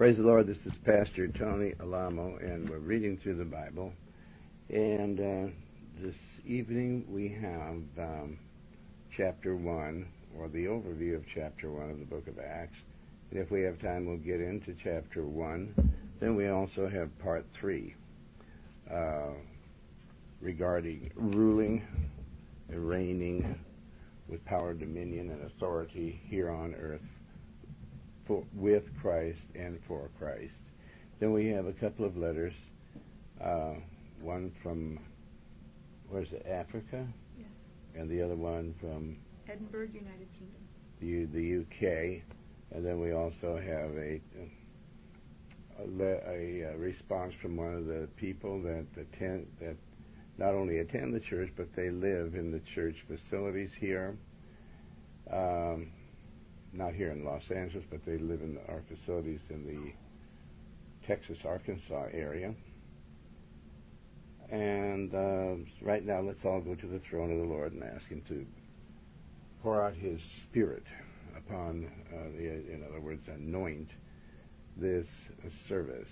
Praise the Lord. This is Pastor Tony Alamo, and we're reading through the Bible. And this evening we have chapter 1, or the overview of chapter 1 of the book of Acts. And if we have time, we'll get into chapter 1. Then we also have part 3 regarding ruling and reigning with power, dominion, and authority here on earth with Christ and for Christ. Then we have a couple of letters, one from, where's it, Africa? Yes. And the other one from Edinburgh, United Kingdom. The UK. And then we also have a response from one of the people that not only attend the church, but they live in the church facilities here. Not here in Los Angeles, but they live in our facilities in the Texas-Arkansas area. And right now, let's all go to the throne of the Lord and ask Him to pour out His Spirit upon, in other words, anoint this service.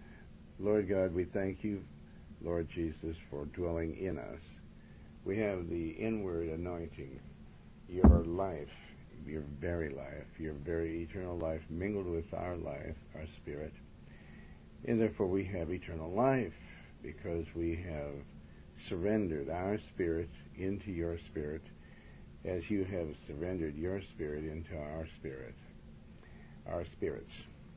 Lord God, we thank You, Lord Jesus, for dwelling in us. We have the inward anointing, Your life, Your very life, Your very eternal life mingled with our life, our spirit. And therefore we have eternal life because we have surrendered our spirit into Your spirit as You have surrendered Your spirit into our spirit, our spirits.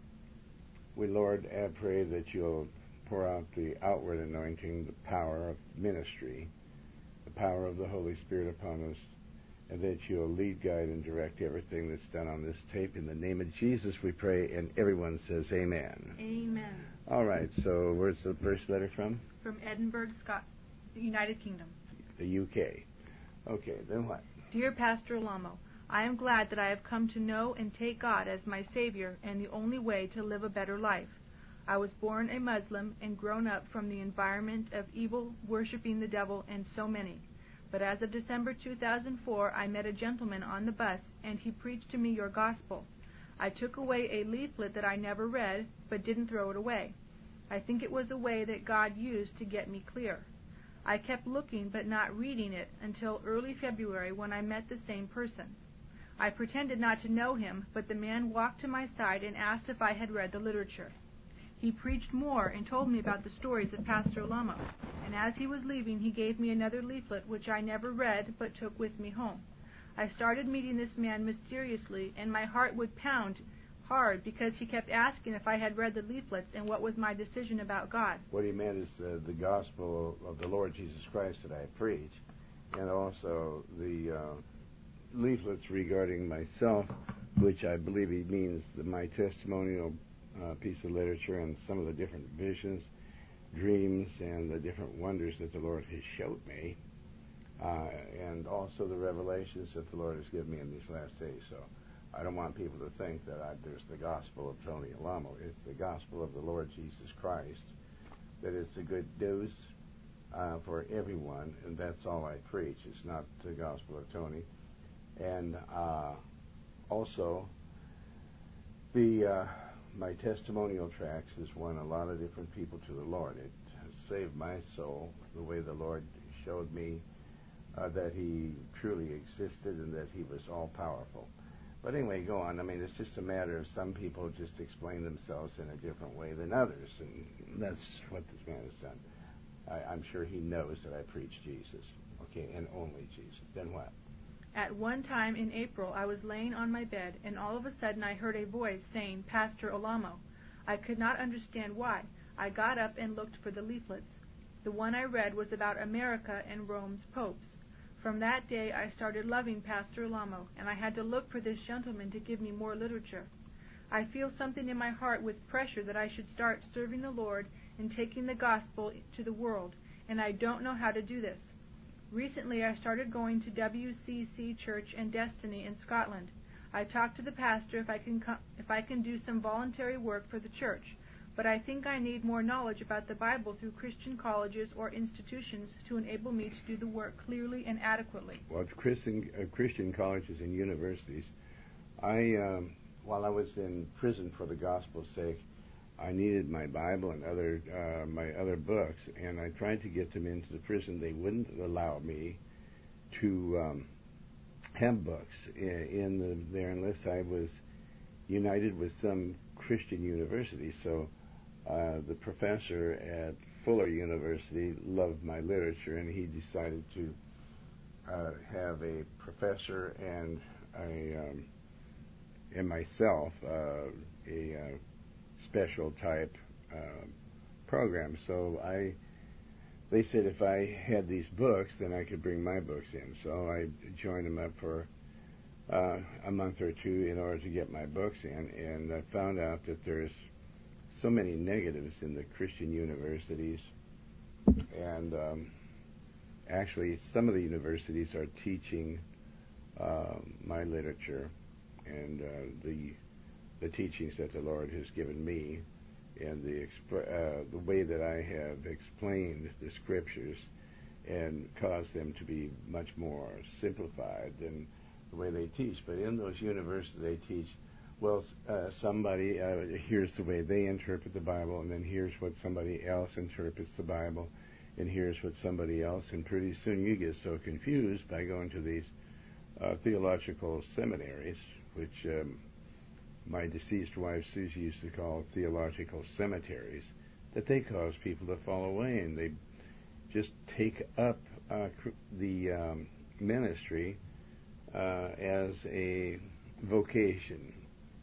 We, Lord, I pray that You'll pour out the outward anointing, the power of ministry, the power of the Holy Spirit upon us, and that You'll lead, guide, and direct everything that's done on this tape. In the name of Jesus we pray, and everyone says amen. Amen. All right, so where's the first letter from? From Edinburgh, the United Kingdom. The UK. Okay, then what? Dear Pastor Alamo, I am glad that I have come to know and take God as my Savior and the only way to live a better life. I was born a Muslim and grown up from the environment of evil, worshiping the devil, and so many. But as of December 2004, I met a gentleman on the bus, and he preached to me your gospel. I took away a leaflet that I never read, but didn't throw it away. I think it was a way that God used to get me clear. I kept looking but not reading it until early February when I met the same person. I pretended not to know him, but the man walked to my side and asked if I had read the literature. He preached more and told me about the stories of Pastor Alamo, and as he was leaving he gave me another leaflet which I never read but took with me home. I started meeting this man mysteriously, and my heart would pound hard because he kept asking if I had read the leaflets and what was my decision about God. What he meant is the gospel of the Lord Jesus Christ that I preach, and also the leaflets regarding myself, which I believe he means my testimonial piece of literature and some of the different visions, dreams, and the different wonders that the Lord has showed me, and also the revelations that the Lord has given me in these last days. So I don't want people to think that there's the gospel of Tony Alamo. It's the gospel of the Lord Jesus Christ that is the good news for everyone, and that's all I preach. It's not the gospel of Tony. And also my testimonial tracts has won a lot of different people to the Lord. It has saved my soul, the way the Lord showed me that He truly existed and that He was all-powerful. But anyway, go on. I mean, it's just a matter of some people just explain themselves in a different way than others, and that's what this man has done. I'm sure he knows that I preach Jesus, okay, and only Jesus. Then what? At one time in April, I was laying on my bed, and all of a sudden I heard a voice saying, Pastor Alamo. I could not understand why. I got up and looked for the leaflets. The one I read was about America and Rome's popes. From that day, I started loving Pastor Alamo, and I had to look for this gentleman to give me more literature. I feel something in my heart with pressure that I should start serving the Lord and taking the gospel to the world, and I don't know how to do this. Recently, I started going to WCC Church and Destiny in Scotland. I talked to the pastor if I can do some voluntary work for the church, but I think I need more knowledge about the Bible through Christian colleges or institutions to enable me to do the work clearly and adequately. Well, Christian colleges and universities, while I was in prison for the gospel's sake, I needed my Bible and my other books, and I tried to get them into the prison. They wouldn't allow me to have books there unless I was united with some Christian university. So the professor at Fuller University loved my literature, and he decided to have a professor and myself a special type program. So they said if I had these books, then I could bring my books in. So I joined them up for a month or two in order to get my books in, and I found out that there's so many negatives in the Christian universities, and actually some of the universities are teaching my literature and the teachings that the Lord has given me, and the way that I have explained the scriptures and caused them to be much more simplified than the way they teach. But in those universities they teach, well, somebody, here's the way they interpret the Bible, and then here's what somebody else interprets the Bible, and here's what somebody else, and pretty soon you get so confused by going to these theological seminaries, which my deceased wife Susie used to call theological cemeteries, that they cause people to fall away, and they just take up the ministry as a vocation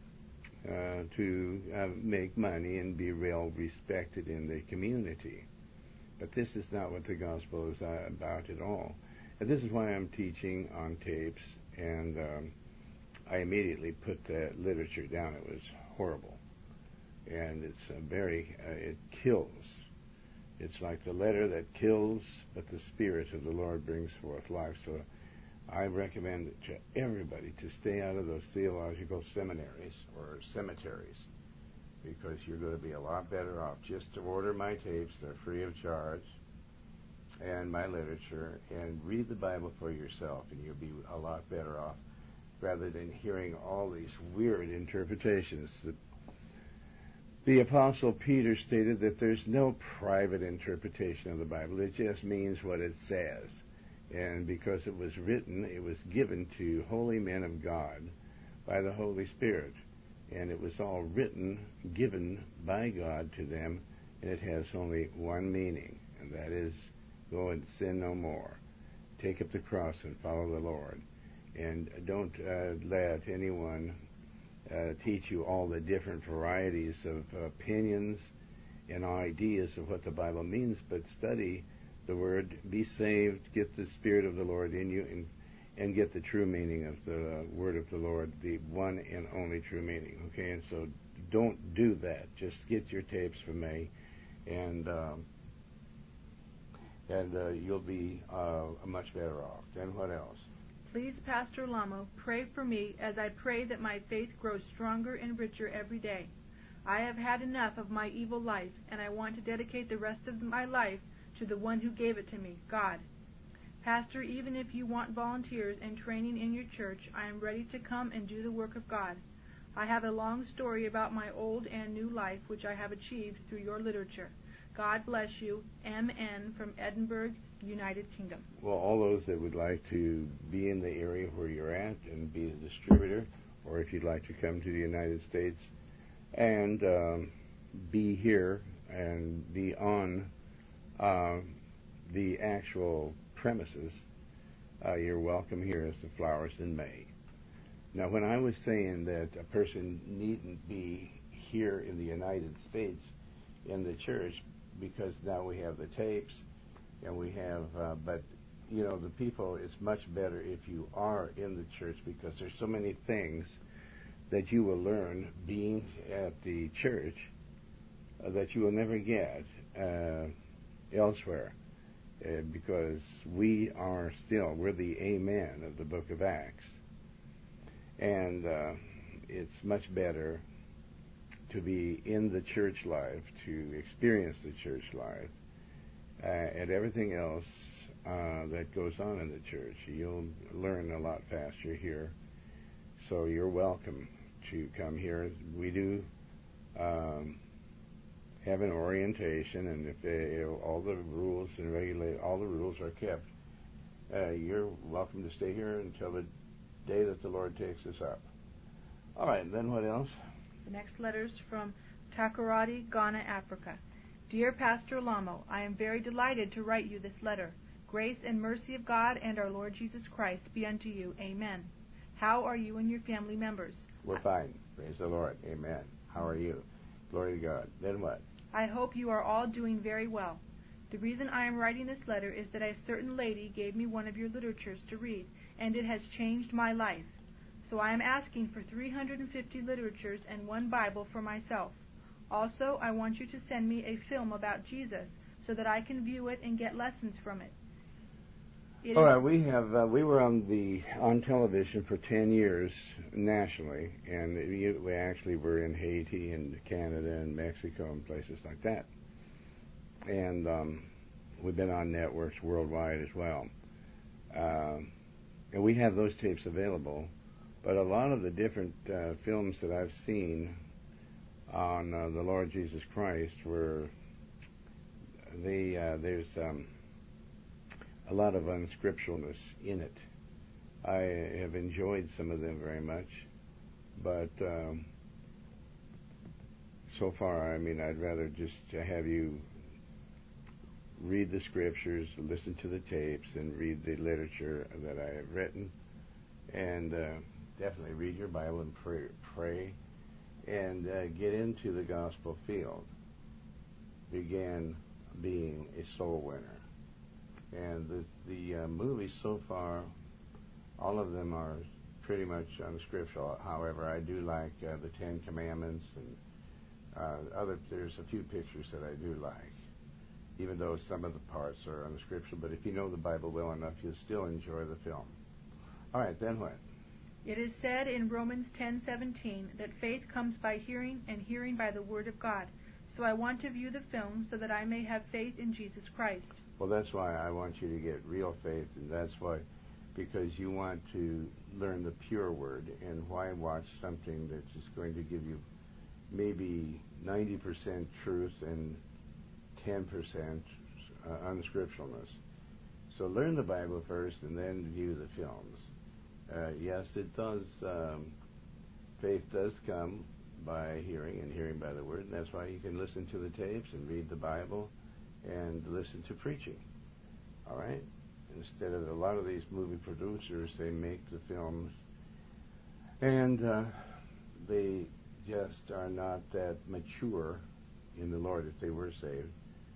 to make money and be well respected in the community. But this is not what the gospel is about at all. And this is why I'm teaching on tapes, and I immediately put that literature down. It was horrible. And it's it kills. It's like the letter that kills, but the Spirit of the Lord brings forth life. So I recommend it to everybody to stay out of those theological seminaries or cemeteries, because you're going to be a lot better off just to order my tapes. They're free of charge, and my literature, and read the Bible for yourself, and you'll be a lot better off, rather than hearing all these weird interpretations. The Apostle Peter stated that there's no private interpretation of the Bible. It just means what it says. And because it was written, it was given to holy men of God by the Holy Spirit. And it was all written, given by God to them, and it has only one meaning, and that is, go and sin no more. Take up the cross and follow the Lord. And don't let anyone teach you all the different varieties of opinions and ideas of what the Bible means, but study the Word, be saved, get the Spirit of the Lord in you, and get the true meaning of the Word of the Lord, the one and only true meaning. Okay, and so don't do that. Just get your tapes from me, and you'll be much better off. Then what else? Please, Pastor Lamo, pray for me as I pray that my faith grows stronger and richer every day. I have had enough of my evil life, and I want to dedicate the rest of my life to the one who gave it to me, God. Pastor, even if you want volunteers and training in your church, I am ready to come and do the work of God. I have a long story about my old and new life, which I have achieved through your literature. God bless you. M.N. from Edinburgh, United Kingdom. Well, all those that would like to be in the area where you're at and be a distributor, or if you'd like to come to the United States and be here and be on the actual premises, you're welcome here as the flowers in May. Now, when I was saying that a person needn't be here in the United States in the church, because now we have the tapes and we have, but you know, the people, it's much better if you are in the church, because there's so many things that you will learn being at the church that you will never get elsewhere, because we're the amen of the book of Acts, and it's much better to be in the church life, to experience the church life, and everything else that goes on in the church. You'll learn a lot faster here, so you're welcome to come here. We do have an orientation, and if all the rules and all the rules are kept, you're welcome to stay here until the day that the Lord takes us up. All right, then what else? The next letter is from Takoradi, Ghana, Africa. Dear Pastor Lamo, I am very delighted to write you this letter. Grace and mercy of God and our Lord Jesus Christ be unto you. Amen. How are you and your family members? We're fine. Praise the Lord. Amen. How are you? Glory to God. Then what? I hope you are all doing very well. The reason I am writing this letter is that a certain lady gave me one of your literatures to read, and it has changed my life. So I am asking for 350 literatures and one Bible for myself. Also, I want you to send me a film about Jesus so that I can view it and get lessons from it. All right, we were on television for 10 years nationally, and we actually were in Haiti and Canada and Mexico and places like that. And we've been on networks worldwide as well. And we have those tapes available, but a lot of the different films that I've seen on the Lord Jesus Christ there's a lot of unscripturalness in it. I have enjoyed some of them very much, but so far, I mean, I'd rather just have you read the scriptures, listen to the tapes, and read the literature that I have written, and definitely read your Bible and pray, and get into the gospel field. Begin being a soul winner. And the movies so far, all of them are pretty much unscriptural. However, I do like the Ten Commandments, and there's a few pictures that I do like, even though some of the parts are unscriptural. But if you know the Bible well enough, you'll still enjoy the film. All right, then what? It is said in Romans 10:17 that faith comes by hearing, and hearing by the word of God. So I want to view the film so that I may have faith in Jesus Christ. Well, that's why I want you to get real faith, and that's why, because you want to learn the pure word. And why watch something that's just going to give you maybe 90% truth and 10% unscripturalness? So learn the Bible first, and then view the films. Yes, it does. Faith does come by hearing, and hearing by the word, and that's why you can listen to the tapes and read the Bible and listen to preaching. All right? Instead of a lot of these movie producers, they make the films, and they just are not that mature in the Lord if they were saved.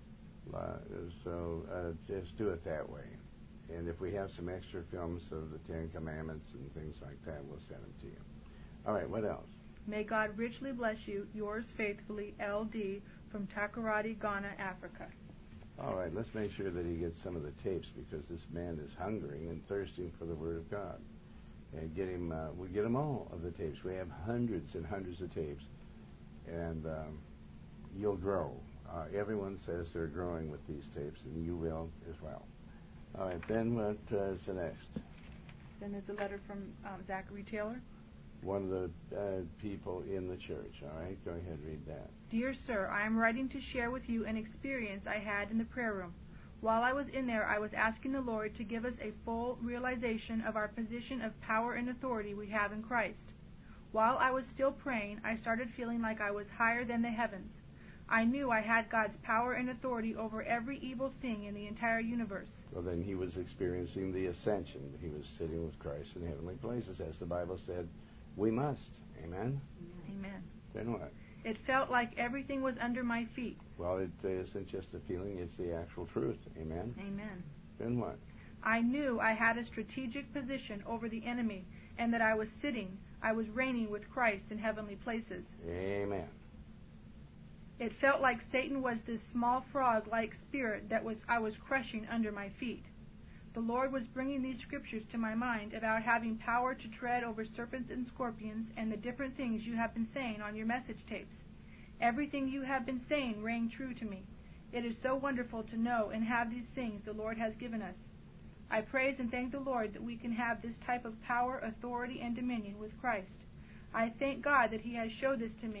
So just do it that way. And if we have some extra films of the Ten Commandments and things like that, we'll send them to you. All right, what else? May God richly bless you. Yours faithfully, L.D. from Takoradi, Ghana, Africa. All right, let's make sure that he gets some of the tapes, because this man is hungering and thirsting for the Word of God. And we get him all of the tapes. We have hundreds and hundreds of tapes, and you'll grow. Everyone says they're growing with these tapes, and you will as well. All right, then what is the next? Then there's a letter from Zachary Taylor. One of the people in the church. All right, go ahead, read that. Dear Sir, I am writing to share with you an experience I had in the prayer room. While I was in there, I was asking the Lord to give us a full realization of our position of power and authority we have in Christ. While I was still praying, I started feeling like I was higher than the heavens. I knew I had God's power and authority over every evil thing in the entire universe. Well, then he was experiencing the ascension. He was sitting with Christ in heavenly places, as the Bible said we must. Amen? Amen. Then what? It felt like everything was under my feet. Well, it isn't just a feeling, it's the actual truth. Amen? Amen. Then what? I knew I had a strategic position over the enemy, and that I was reigning with Christ in heavenly places. Amen. It felt like Satan was this small frog-like spirit that I was crushing under my feet. The Lord was bringing these scriptures to my mind about having power to tread over serpents and scorpions, and the different things you have been saying on your message tapes. Everything you have been saying rang true to me. It is so wonderful to know and have these things the Lord has given us. I praise and thank the Lord that we can have this type of power, authority, and dominion with Christ. I thank God that He has showed this to me.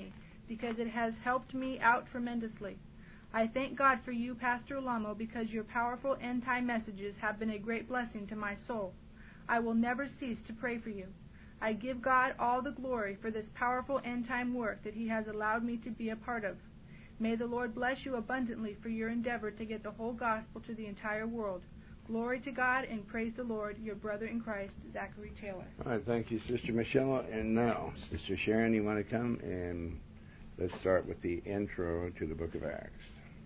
because it has helped me out tremendously. I thank God for you, Pastor Alamo, because your powerful end-time messages have been a great blessing to my soul. I will never cease to pray for you. I give God all the glory for this powerful end-time work that He has allowed me to be a part of. May the Lord bless you abundantly for your endeavor to get the whole gospel to the entire world. Glory to God and praise the Lord, your brother in Christ, Zachary Taylor. All right, thank you, Sister Michelle. And now, Sister Sharon, you want to come and let's start with the intro to the book of Acts.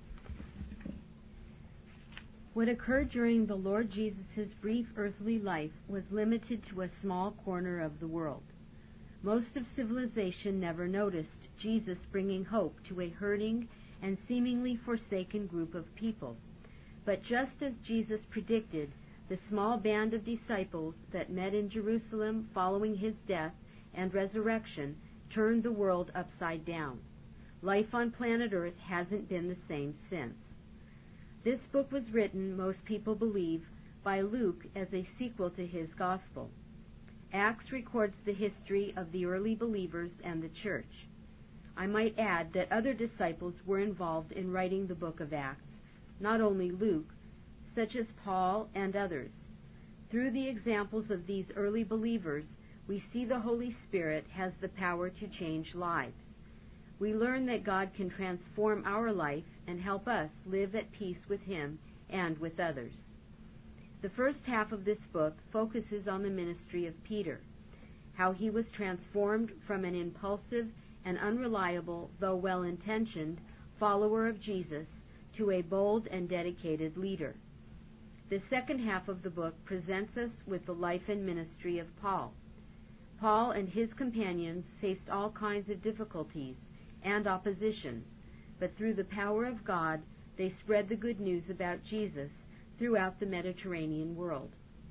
What occurred during the Lord Jesus' brief earthly life was limited to a small corner of the world. Most of civilization never noticed Jesus bringing hope to a hurting and seemingly forsaken group of people. But just as Jesus predicted, the small band of disciples that met in Jerusalem following his death and resurrection turned the world upside down. Life on planet Earth hasn't been the same since. This book was written, most people believe, by Luke as a sequel to his gospel. Acts records the history of the early believers and the church. I might add that other disciples were involved in writing the book of Acts, not only Luke, such as Paul and others. Through the examples of these early believers, we see the Holy Spirit has the power to change lives. We learn that God can transform our life and help us live at peace with Him and with others. The first half of this book focuses on the ministry of Peter, how he was transformed from an impulsive and unreliable, though well-intentioned, follower of Jesus to a bold and dedicated leader. The second half of the book presents us with the life and ministry of Paul. Paul and his companions faced all kinds of difficulties and oppositions, but through the power of God, they spread the good news about Jesus throughout the Mediterranean world.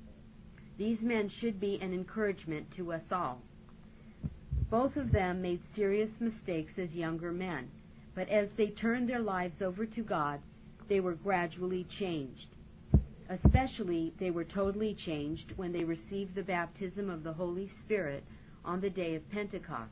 These men should be an encouragement to us all. Both of them made serious mistakes as younger men, but as they turned their lives over to God, they were gradually changed. Especially, they were totally changed when they received the baptism of the Holy Spirit on the day of Pentecost.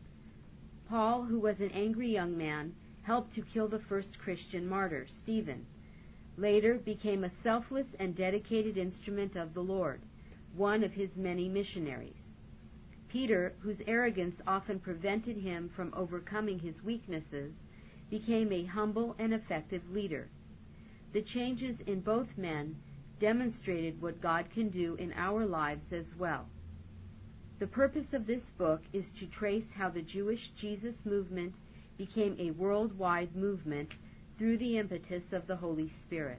Paul, who was an angry young man, helped to kill the first Christian martyr, Stephen. Later became a selfless and dedicated instrument of the Lord, one of his many missionaries. Peter, whose arrogance often prevented him from overcoming his weaknesses, became a humble and effective leader. The changes in both men demonstrated what God can do in our lives as well. The purpose of this book is to trace how the Jewish Jesus movement became a worldwide movement through the impetus of the Holy Spirit.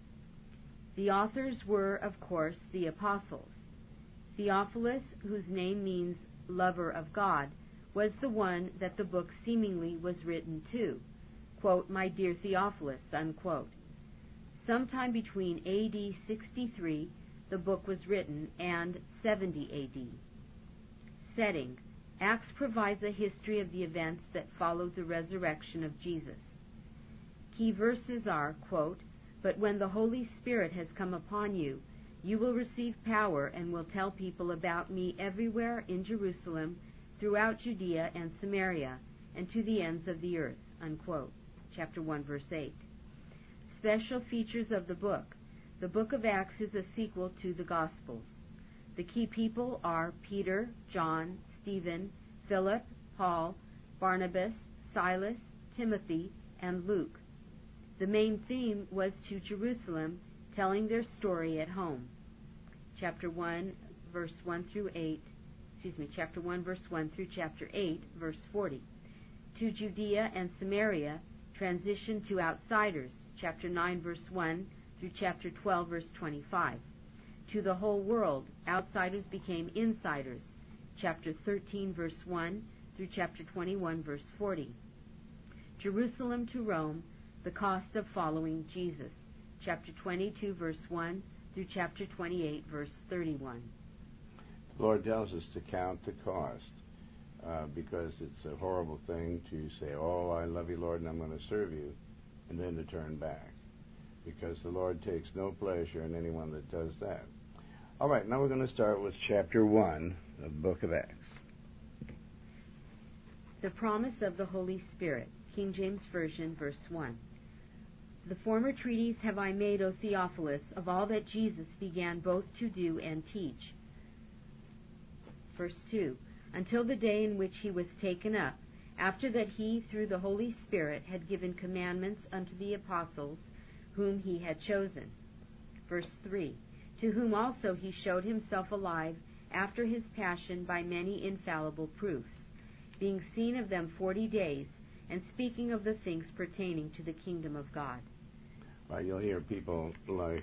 The authors were, of course, the apostles. Theophilus, whose name means lover of God, was the one that the book seemingly was written to. Quote, "My dear Theophilus," unquote. Sometime between A.D. 63, the book was written, and 70 A.D. Setting: Acts provides a history of the events that followed the resurrection of Jesus. Key verses are, quote, "But when the Holy Spirit has come upon you, you will receive power and will tell people about me everywhere in Jerusalem, throughout Judea and Samaria, and to the ends of the earth," unquote. Chapter 1, verse 8. Special features of the book. The book of Acts is a sequel to the Gospels. The key people are Peter, John, Stephen, Philip, Paul, Barnabas, Silas, Timothy, and Luke. The main theme was to Jerusalem, telling their story at home. Chapter 1, verse 1 through 8. Chapter 1, verse 1 through chapter 8, verse 40. To Judea and Samaria, transition to outsiders, chapter 9, verse 1 through chapter 12, verse 25. To the whole world, outsiders became insiders, chapter 13, verse 1 through chapter 21, verse 40. Jerusalem to Rome, the cost of following Jesus, chapter 22, verse 1 through chapter 28, verse 31. The Lord tells us to count the cost because it's a horrible thing to say, "Oh, I love you, Lord, and I'm going to serve you," and then to turn back, because the Lord takes no pleasure in anyone that does that. All right, now we're going to start with chapter 1 of the book of Acts. The promise of the Holy Spirit, King James Version, verse 1. The former treatise have I made, O Theophilus, of all that Jesus began both to do and teach. Verse 2. Until the day in which he was taken up, after that he, through the Holy Spirit, had given commandments unto the apostles, whom he had chosen. Verse 3. To whom also he showed himself alive after his passion by many infallible proofs, being seen of them 40 days, and speaking of the things pertaining to the kingdom of God. Right, you'll hear people like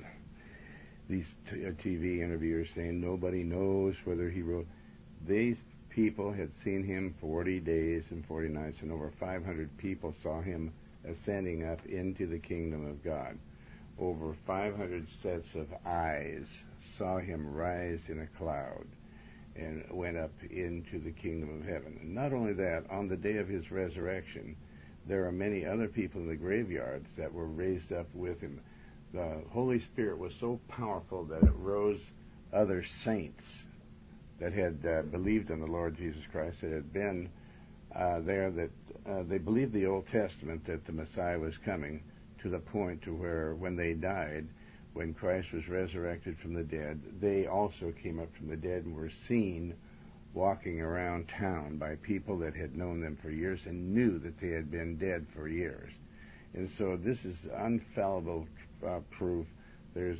these TV interviewers saying nobody knows whether he wrote. These people had seen him 40 days and 40 nights, and over 500 people saw him ascending up into the kingdom of God. Over 500 sets of eyes saw him rise in a cloud and went up into the kingdom of heaven. And not only that, on the day of his resurrection, there are many other people in the graveyards that were raised up with him. The Holy Spirit was so powerful that it rose other saints that had believed in the Lord Jesus Christ, that had been there, that they believed the Old Testament, that the Messiah was coming, to the point to where when they died, when Christ was resurrected from the dead, they also came up from the dead and were seen walking around town by people that had known them for years and knew that they had been dead for years. And so this is infallible proof. There's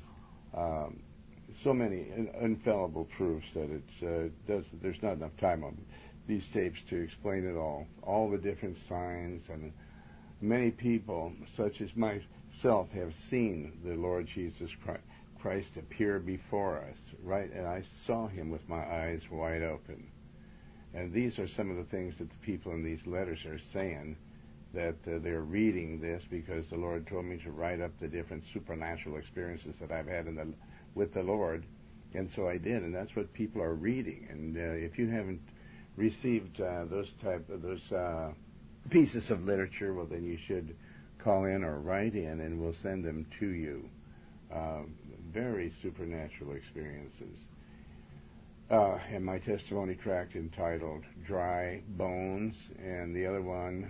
so many infallible proofs that there's not enough time on these tapes to explain it all the different signs. And many people, such as myself, have seen the Lord Jesus Christ appear before us, right? And I saw him with my eyes wide open. And these are some of the things that the people in these letters are saying, that they're reading this because the Lord told me to write up the different supernatural experiences that I've had with the Lord. And so I did, and that's what people are reading. And if you haven't received those pieces of literature, well, then you should call in or write in, and we'll send them to you. Very supernatural experiences. And my testimony tract entitled Dry Bones, and the other one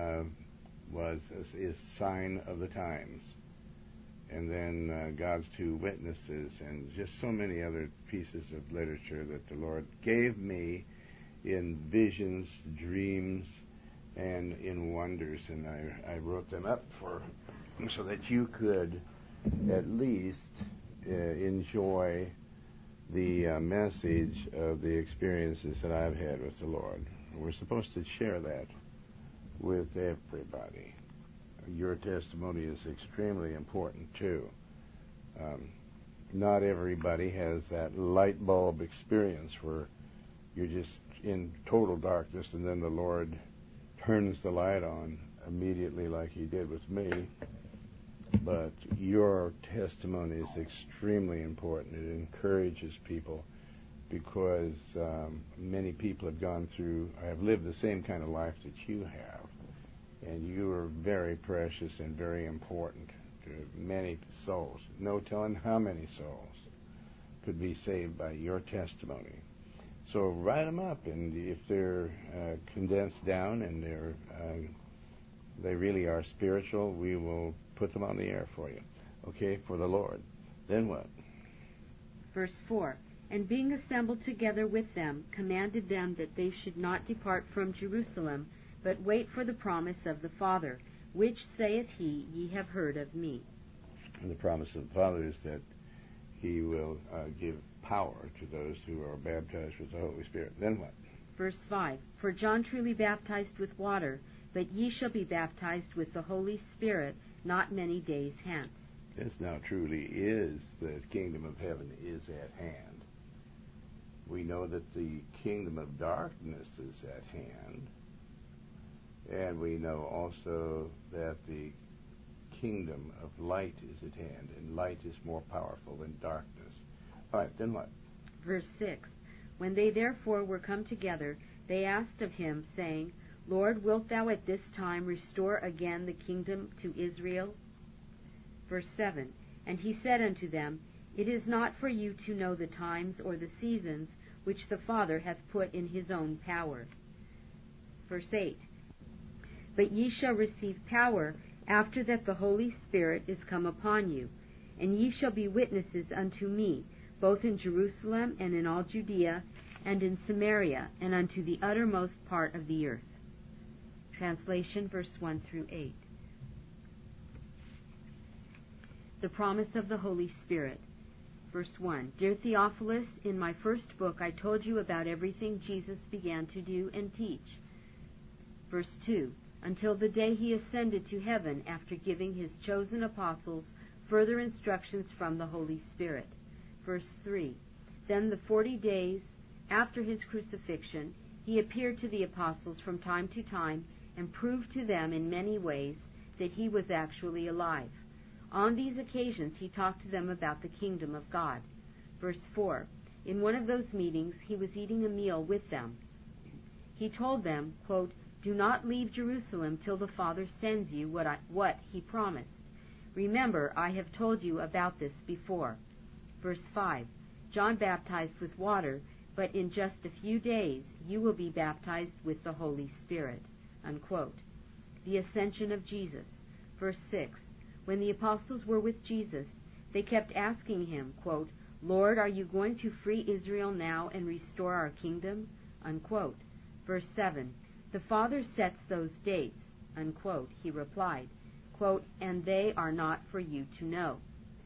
is Sign of the Times. And then God's Two Witnesses, and just so many other pieces of literature that the Lord gave me in visions, dreams, and in wonders. And I wrote them up so that you could at least enjoy the message of the experiences that I've had with the Lord. We're supposed to share that with everybody. Your testimony is extremely important too. Not everybody has that light bulb experience where you're just in total darkness and then the Lord turns the light on immediately like he did with me. But your testimony is extremely important. It encourages people because many people have lived the same kind of life that you have. And you are very precious and very important to many souls. No telling how many souls could be saved by your testimony. So write them up, and if they're condensed down and they really are spiritual, we will put them on the air for you. Okay, for the Lord. Then what? Verse 4. And being assembled together with them, commanded them that they should not depart from Jerusalem, but wait for the promise of the Father, which saith he, ye have heard of me. And the promise of the Father is that he will give power to those who are baptized with the Holy Spirit. Then what? Verse 5. For John truly baptized with water, but ye shall be baptized with the Holy Spirit not many days hence. This now truly is the kingdom of heaven is at hand. We know that the kingdom of darkness is at hand. And we know also that the kingdom of light is at hand, and light is more powerful than darkness. All right, then what? Verse 6. When they therefore were come together, they asked of him, saying, Lord, wilt thou at this time restore again the kingdom to Israel? Verse 7. And he said unto them, It is not for you to know the times or the seasons which the Father hath put in his own power. Verse 8, But ye shall receive power after that the Holy Spirit is come upon you, and ye shall be witnesses unto me, both in Jerusalem and in all Judea, and in Samaria, and unto the uttermost part of the earth. Translation, verse 1 through 8. The promise of the Holy Spirit. Verse 1, Dear Theophilus, in my first book I told you about everything Jesus began to do and teach. Verse 2, Until the day he ascended to heaven after giving his chosen apostles further instructions from the Holy Spirit. Verse 3, Then the 40 days after his crucifixion, he appeared to the apostles from time to time and proved to them in many ways that he was actually alive. On these occasions he talked to them about the kingdom of God. Verse 4, In one of those meetings he was eating a meal with them. He told them, quote, Do not leave Jerusalem till the Father sends you what he promised. Remember, I have told you about this before. Verse 5, John baptized with water, but in just a few days you will be baptized with the Holy Spirit. Unquote. The ascension of Jesus. Verse 6, When the apostles were with Jesus, they kept asking him, quote, Lord, are you going to free Israel now and restore our kingdom? Unquote. Verse 7, The Father sets those dates. Unquote. He replied, quote, And they are not for you to know.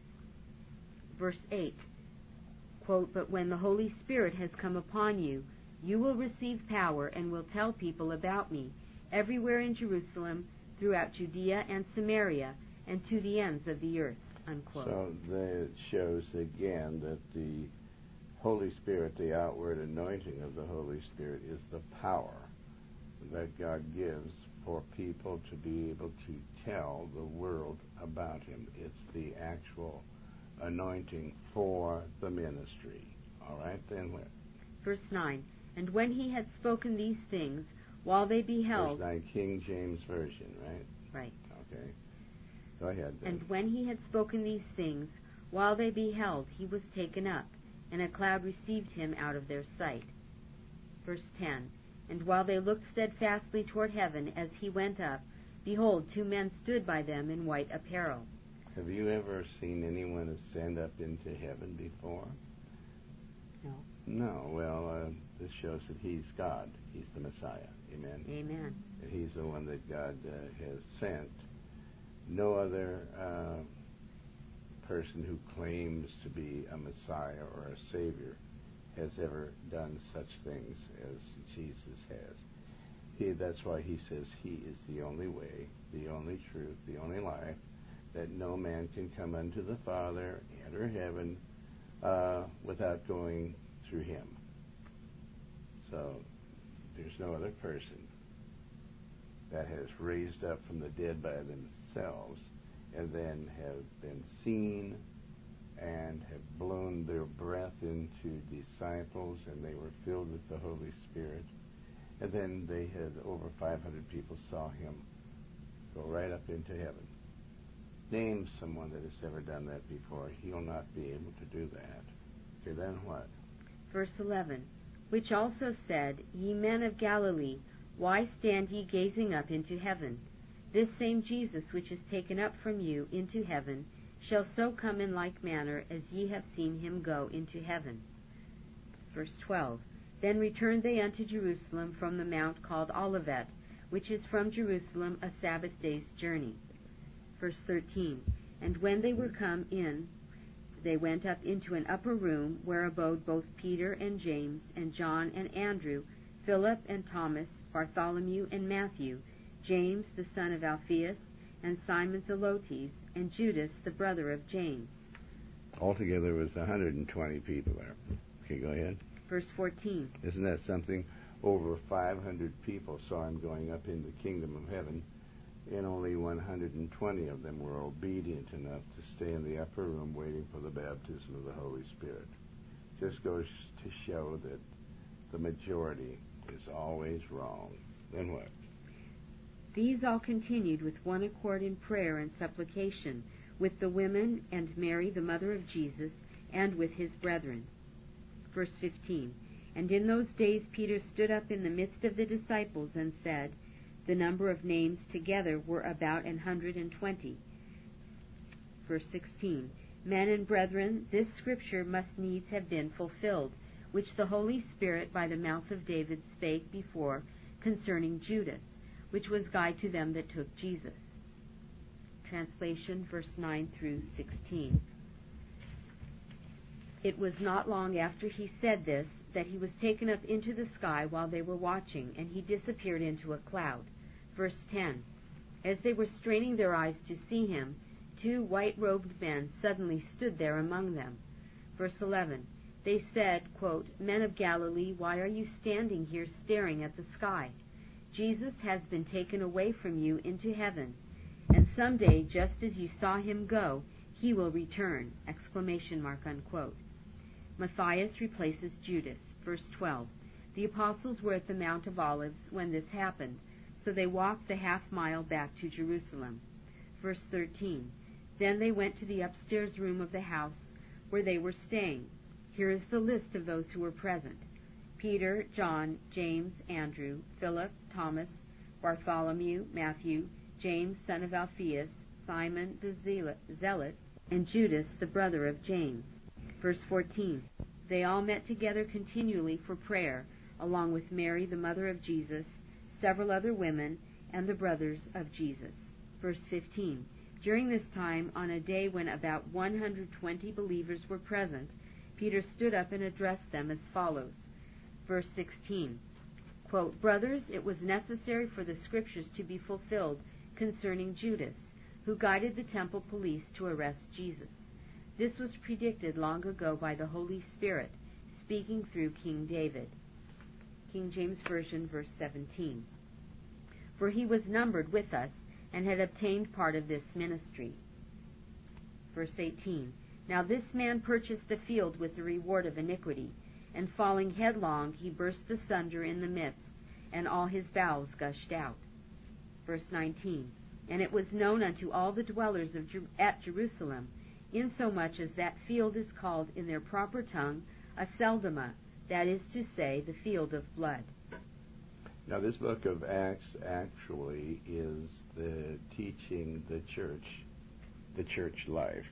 Verse 8, quote, But when the Holy Spirit has come upon you, you will receive power and will tell people about me, everywhere in Jerusalem, throughout Judea and Samaria, and to the ends of the earth. Unquote. So that shows again that the Holy Spirit, the outward anointing of the Holy Spirit, is the power that God gives for people to be able to tell the world about him. It's the actual anointing for the ministry. All right, then what? Verse 9, And when he had spoken these things, while they beheld... Verse 9, King James Version, right? Right. Okay. Go ahead, then. And when he had spoken these things, while they beheld, he was taken up, and a cloud received him out of their sight. Verse 10, And while they looked steadfastly toward heaven as he went up, behold, 2 men stood by them in white apparel. Have you ever seen anyone ascend up into heaven before? No. No. Well, this shows that he's God. He's the Messiah. Amen. Amen. He's the one that God has sent. No other person who claims to be a Messiah or a Savior has ever done such things as Jesus has. That's why he says he is the only way, the only truth, the only life, that no man can come unto the Father, enter heaven, without going through him. So there's no other person that has raised up from the dead by themselves and then have been seen and have blown their breath into disciples, and they were filled with the Holy Spirit. And then they had over 500 people saw him go right up into heaven. Name someone that has ever done that before. He'll not be able to do that. Okay, then what? Verse 11, Which also said, Ye men of Galilee, why stand ye gazing up into heaven? This same Jesus which is taken up from you into heaven shall so come in like manner as ye have seen him go into heaven. Verse 12, Then returned they unto Jerusalem from the mount called Olivet, which is from Jerusalem a Sabbath day's journey. Verse 13, And when they were come in, they went up into an upper room, where abode both Peter and James, and John and Andrew, Philip and Thomas, Bartholomew and Matthew, James the son of Alphaeus, and Simon Zelotes, and Judas the brother of James. Altogether it was 120 people there. Okay, go ahead. Verse 14, Isn't that something? Over 500 people saw him going up in the kingdom of heaven, and only 120 of them were obedient enough to stay in the upper room waiting for the baptism of the Holy Spirit. Just goes to show that the majority is always wrong. Then what? These all continued with one accord in prayer and supplication, with the women and Mary the mother of Jesus, and with his brethren. Verse 15, And in those days Peter stood up in the midst of the disciples and said, the number of names together were about 120. Verse 16, Men and brethren, this scripture must needs have been fulfilled, which the Holy Spirit by the mouth of David spake before concerning Judas, which was guide to them that took Jesus. Translation, verse 9 through 16. It was not long after he said this that he was taken up into the sky while they were watching, and he disappeared into a cloud. Verse 10. As they were straining their eyes to see him, 2 white-robed men suddenly stood there among them. Verse 11. They said, quote, Men of Galilee, why are you standing here staring at the sky? Jesus has been taken away from you into heaven, and someday, just as you saw him go, he will return! Exclamation mark, unquote. Matthias replaces Judas. Verse 12. The apostles were at the Mount of Olives when this happened, so they walked the half-mile back to Jerusalem. Verse 13. Then they went to the upstairs room of the house where they were staying. Here is the list of those who were present: Peter, John, James, Andrew, Philip, Thomas, Bartholomew, Matthew, James, son of Alphaeus, Simon the Zealot, and Judas, the brother of James. Verse 14. They all met together continually for prayer, along with Mary, the mother of Jesus, several other women, and the brothers of Jesus. Verse 15. During this time, on a day when about 120 believers were present, Peter stood up and addressed them as follows. Verse 16. Quote, Brothers, it was necessary for the scriptures to be fulfilled concerning Judas, who guided the temple police to arrest Jesus. This was predicted long ago by the Holy Spirit, speaking through King David. King James Version, verse 17. For he was numbered with us, and had obtained part of this ministry. Verse 18. Now this man purchased a field with the reward of iniquity, and falling headlong, he burst asunder in the midst, and all his bowels gushed out. Verse 19. And it was known unto all the dwellers at Jerusalem, insomuch as that field is called in their proper tongue Aceldama, that is to say, the field of blood. Now, this book of Acts actually is teaching the church life.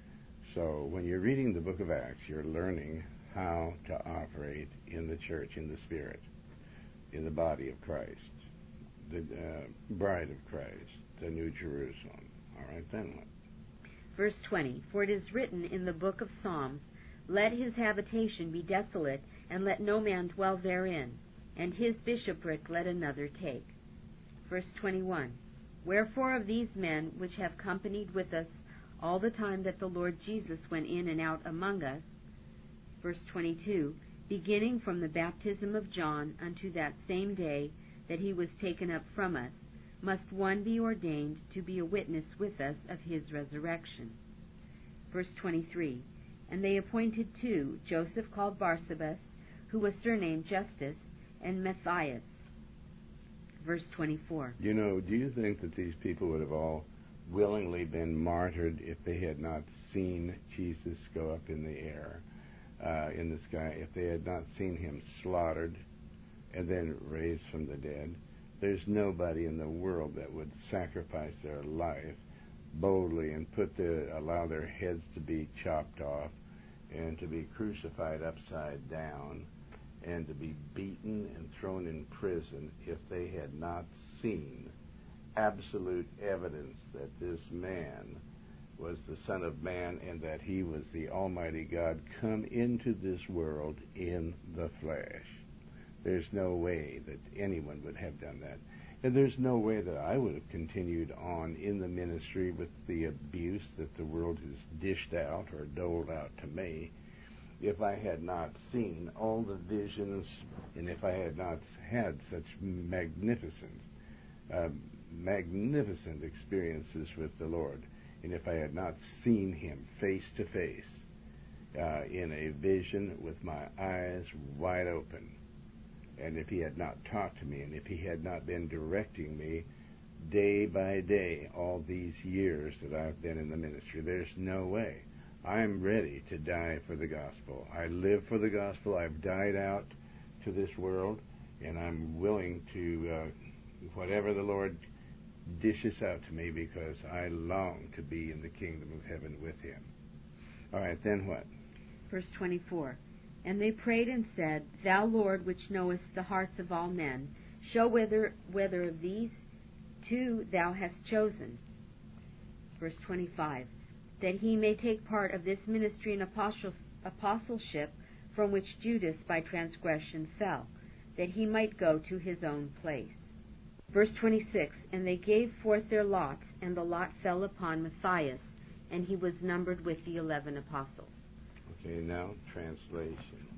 So when you're reading the book of Acts, you're learning how to operate in the church, in the Spirit, in the body of Christ, the bride of Christ, the New Jerusalem. All right, then what? Verse 20, For it is written in the book of Psalms, Let his habitation be desolate, and let no man dwell therein, and his bishopric let another take. Verse 21, Wherefore of these men which have companied with us all the time that the Lord Jesus went in and out among us, verse 22, beginning from the baptism of John unto that same day that he was taken up from us, must one be ordained to be a witness with us of his resurrection. Verse 23, And they appointed 2, Joseph called Barsabas, who was surnamed Justus, and Matthias. Verse 24. Do you think that these people would have all willingly been martyred if they had not seen Jesus go up in the air, in the sky, if they had not seen him slaughtered and then raised from the dead? There's nobody in the world that would sacrifice their life boldly and allow their heads to be chopped off and to be crucified upside down and to be beaten and thrown in prison if they had not seen absolute evidence that this man was the Son of Man and that he was the Almighty God come into this world in the flesh. There's no way that anyone would have done that. And there's no way that I would have continued on in the ministry with the abuse that the world has dished out or doled out to me if I had not seen all the visions and if I had not had such magnificent experiences with the Lord, and if I had not seen him face to face in a vision with my eyes wide open, and if he had not talked to me, and if he had not been directing me day by day all these years that I've been in the ministry, there's no way. I'm ready to die for the gospel. I live for the gospel. I've died out to this world, and I'm willing to whatever the Lord dishes out to me, because I long to be in the kingdom of heaven with him. All right, then what? Verse 24. And they prayed and said, Thou, Lord, which knowest the hearts of all men, show whether of these two thou hast chosen. Verse 25. That he may take part of this ministry and apostleship from which Judas by transgression fell, that he might go to his own place. Verse 26. And they gave forth their lot, and the lot fell upon Matthias, and he was numbered with the 11 apostles. Okay, now translation.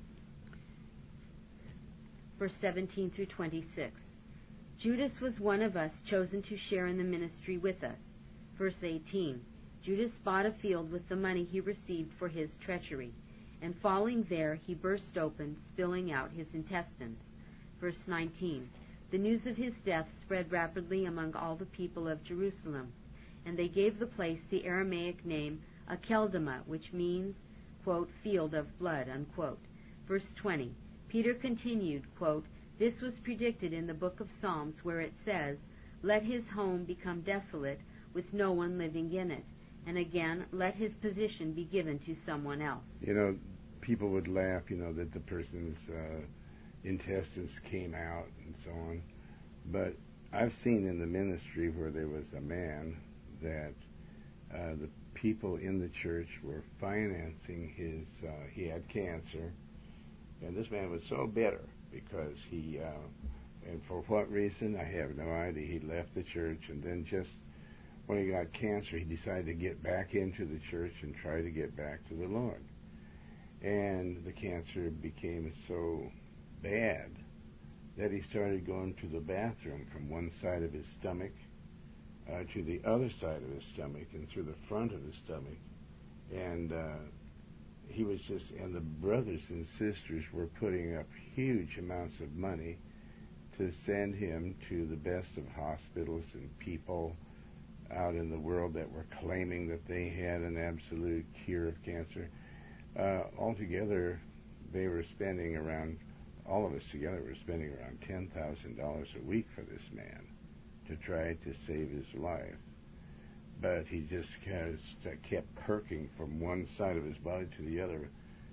Verse 17 through 26. Judas was one of us chosen to share in the ministry with us. Verse 18. Judas bought a field with the money he received for his treachery, and falling there he burst open, spilling out his intestines. Verse 19. The news of his death spread rapidly among all the people of Jerusalem, and they gave the place the Aramaic name Akeldama, which means, quote, field of blood, unquote. Verse 20. Peter continued, quote, This was predicted in the book of Psalms, where it says, Let his home become desolate, with no one living in it. And again, let his position be given to someone else. You know, people would laugh, that the person's intestines came out and so on. But I've seen in the ministry where there was a man that the people in the church were financing he had cancer, and this man was so bitter because and for what reason, I have no idea. He left the church, and then just when he got cancer, he decided to get back into the church and try to get back to the Lord. And the cancer became so bad that he started going to the bathroom from one side of his stomach to the other side of his stomach and through the front of his stomach. And he was and the brothers and sisters were putting up huge amounts of money to send him to the best of hospitals and people out in the world that were claiming that they had an absolute cure of cancer. Altogether, they were spending around, all of us together were spending around $10,000 a week for this man to try to save his life. But he just kept perking from one side of his body to the other.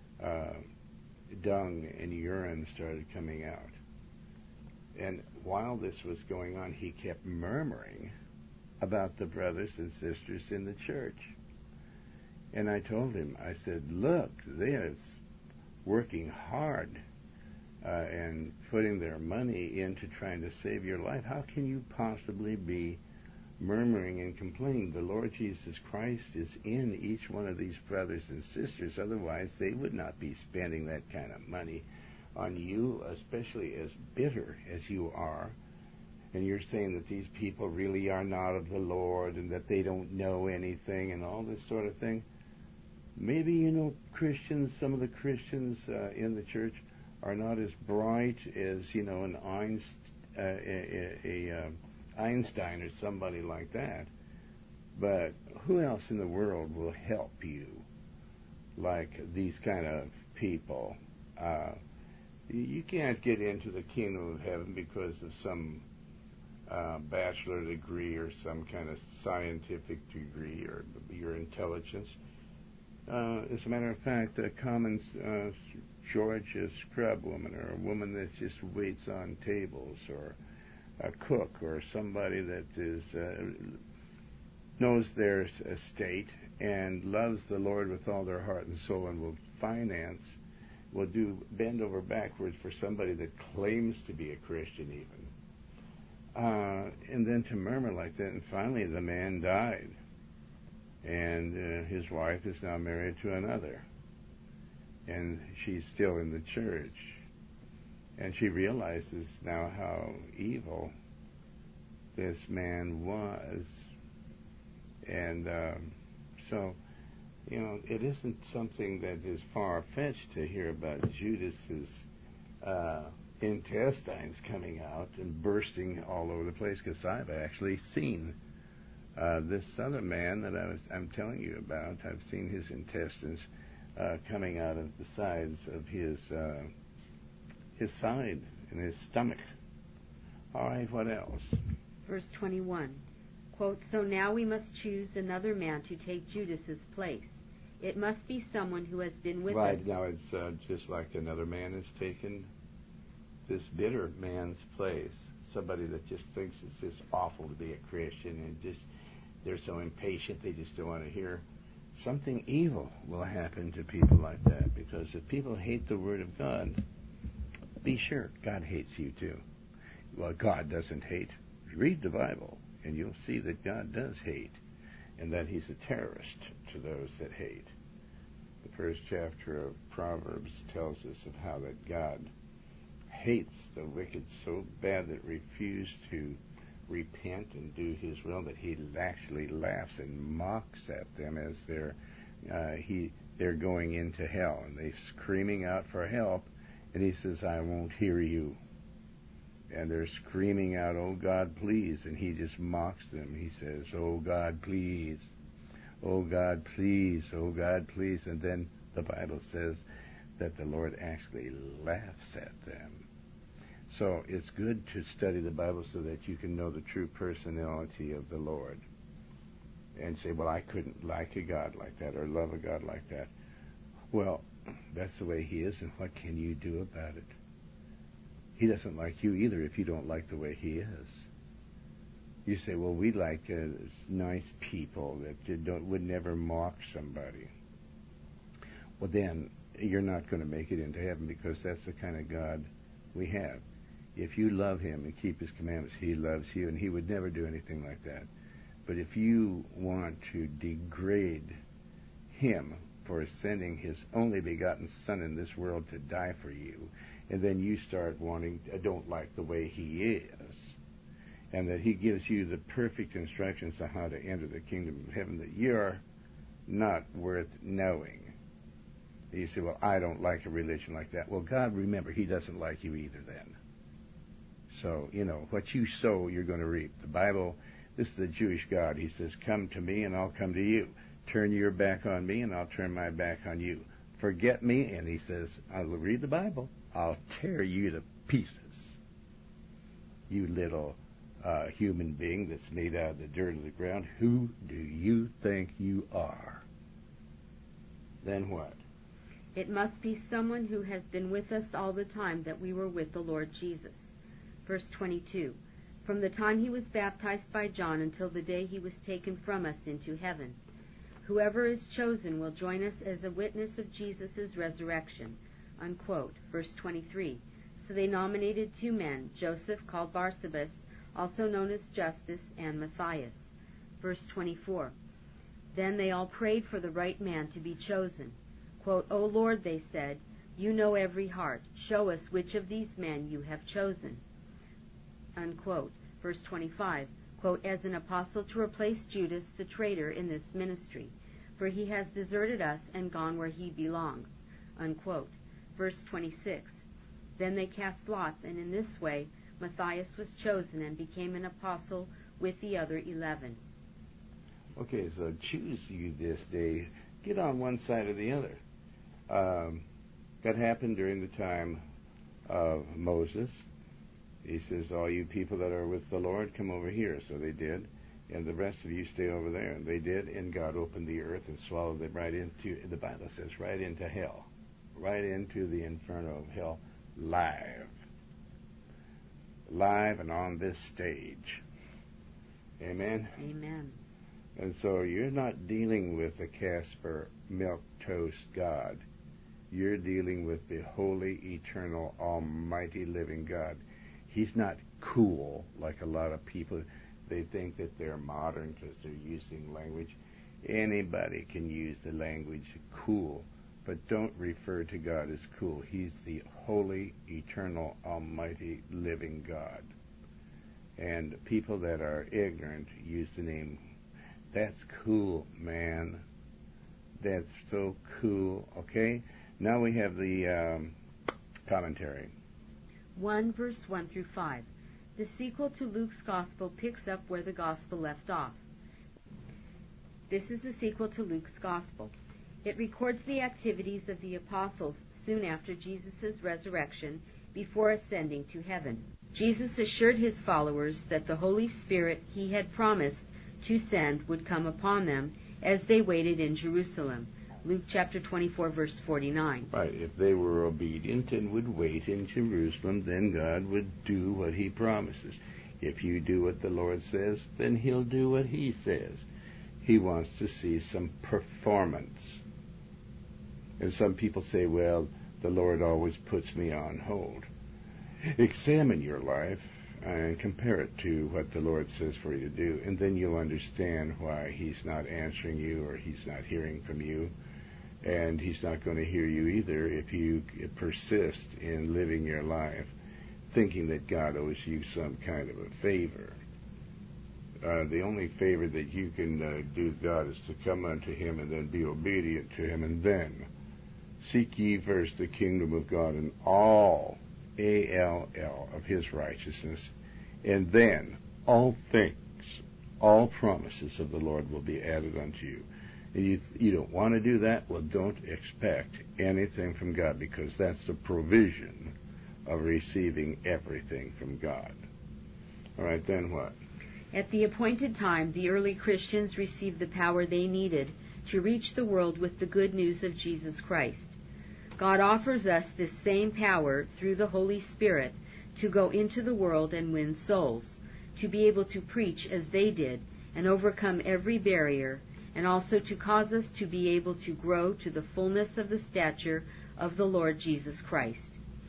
Dung and urine started coming out. And while this was going on, he kept murmuring about the brothers and sisters in the church. And I told him, I said, look, they're working hard and putting their money into trying to save your life. How can you possibly be murmuring and complaining? The Lord Jesus Christ is in each one of these brothers and sisters. Otherwise, they would not be spending that kind of money on you, especially as bitter as you are. And you're saying that these people really are not of the Lord and that they don't know anything and all this sort of thing. Maybe, Christians, some of the Christians in the church are not as bright as, an Einstein or somebody like that. But who else in the world will help you like these kind of people? You can't get into the kingdom of heaven because of some bachelor degree or some kind of scientific degree or your intelligence. As a matter of fact, a common Georgia scrub woman, or a woman that just waits on tables, or a cook, or somebody that knows their estate and loves the Lord with all their heart and soul and will bend over backwards for somebody that claims to be a Christian even. And then to murmur like that, and finally the man died. And his wife is now married to another. And she's still in the church. And she realizes now how evil this man was. And so, it isn't something that is far-fetched to hear about Judas's intestines coming out and bursting all over the place, because I've actually seen this other man that I'm telling you about. I've seen his intestines coming out of the sides of his side and his stomach. All right, what else? Verse 21, quote, "So now we must choose another man to take Judas's place. It must be someone who has been with us." Right, now it's just like another man has taken this bitter man's place. Somebody that just thinks it's just awful to be a Christian and just they're so impatient they just don't want to hear. Something evil will happen to people like that, because if people hate the Word of God, be sure God hates you too. Well, God doesn't hate. Read the Bible, and you'll see that God does hate, and that He's a terrorist to those that hate. The first chapter of Proverbs tells us of how that God hates the wicked so bad that refuse to repent and do His will, that He actually laughs and mocks at them as they're going into hell, and they're screaming out for help, and He says, "I won't hear you." And they're screaming out, "Oh God, please," and He just mocks them. He says, "Oh God, please. Oh God, please. Oh God, please." And then the Bible says that the Lord actually laughs at them. So it's good to study the Bible so that you can know the true personality of the Lord. And say, well, I couldn't like a God like that or love a God like that. Well, that's the way He is, and what can you do about it? He doesn't like you either if you don't like the way He is. You say, well, we like nice people that would never mock somebody. Well, then you're not going to make it into heaven, because that's the kind of God we have. If you love Him and keep His commandments, He loves you, and He would never do anything like that. But if you want to degrade Him for sending His only begotten Son in this world to die for you, and then you start don't like the way He is, and that He gives you the perfect instructions on how to enter the kingdom of heaven, that you're not worth knowing. And you say, well, I don't like a religion like that. Well, God, remember, He doesn't like you either then. So, what you sow, you're going to reap. The Bible, this is the Jewish God. He says, come to me and I'll come to you. Turn your back on me and I'll turn my back on you. Forget me, and He says, I'll read the Bible, I'll tear you to pieces. You little human being that's made out of the dirt of the ground, who do you think you are? Then what? It must be someone who has been with us all the time that we were with the Lord Jesus. Verse 22, "From the time He was baptized by John until the day He was taken from us into heaven. Whoever is chosen will join us as a witness of Jesus' resurrection." Unquote. Verse 23, "So they nominated 2 men, Joseph called Barsabas, also known as Justus, and Matthias." Verse 24, "Then they all prayed for the right man to be chosen. Quote, 'O Lord,' they said, 'you know every heart. Show us which of these men you have chosen.'" Unquote. Verse 25, quote, "As an apostle to replace Judas, the traitor, in this ministry, for he has deserted us and gone where he belongs." Unquote. Verse 26, "Then they cast lots, and in this way Matthias was chosen and became an apostle with the other 11. Okay, so choose you this day. Get on one side or the other. That happened during the time of Moses. He says, all you people that are with the Lord, come over here. So they did. And the rest of you stay over there. And they did. And God opened the earth and swallowed them right into, the Bible says, right into hell. Right into the inferno of hell. Live and on this stage. Amen? Amen. And so you're not dealing with the Casper milquetoast God. You're dealing with the holy, eternal, almighty, living God. He's not cool like a lot of people. They think that they're modern because they're using language. Anybody can use the language cool, but don't refer to God as cool. He's the holy, eternal, almighty, living God. And people that are ignorant use the name, that's cool, man. That's so cool. Okay? Now we have the commentary. 1 verse 1 through 5. The sequel to Luke's Gospel picks up where the Gospel left off. This is the sequel to Luke's Gospel. It records the activities of the apostles soon after Jesus' resurrection before ascending to heaven. Jesus assured his followers that the Holy Spirit he had promised to send would come upon them as they waited in Jerusalem. Luke chapter 24, verse 49. Right. If they were obedient and would wait in Jerusalem, then God would do what he promises. If you do what the Lord says, then he'll do what he says. He wants to see some performance. And some people say, well, the Lord always puts me on hold. Examine your life and compare it to what the Lord says for you to do, and then you'll understand why he's not answering you or he's not hearing from you. And he's not going to hear you either if you persist in living your life thinking that God owes you some kind of a favor. The only favor that you can do to God is to come unto him and then be obedient to him, and then seek ye first the kingdom of God and all, A-L-L, of his righteousness, and then all things, all promises of the Lord will be added unto you. And you don't want to do that? Well, don't expect anything from God, because that's the provision of receiving everything from God. All right, then what? At the appointed time, the early Christians received the power they needed to reach the world with the good news of Jesus Christ. God offers us this same power through the Holy Spirit to go into the world and win souls, to be able to preach as they did and overcome every barrier, and also to cause us to be able to grow to the fullness of the stature of the Lord Jesus Christ.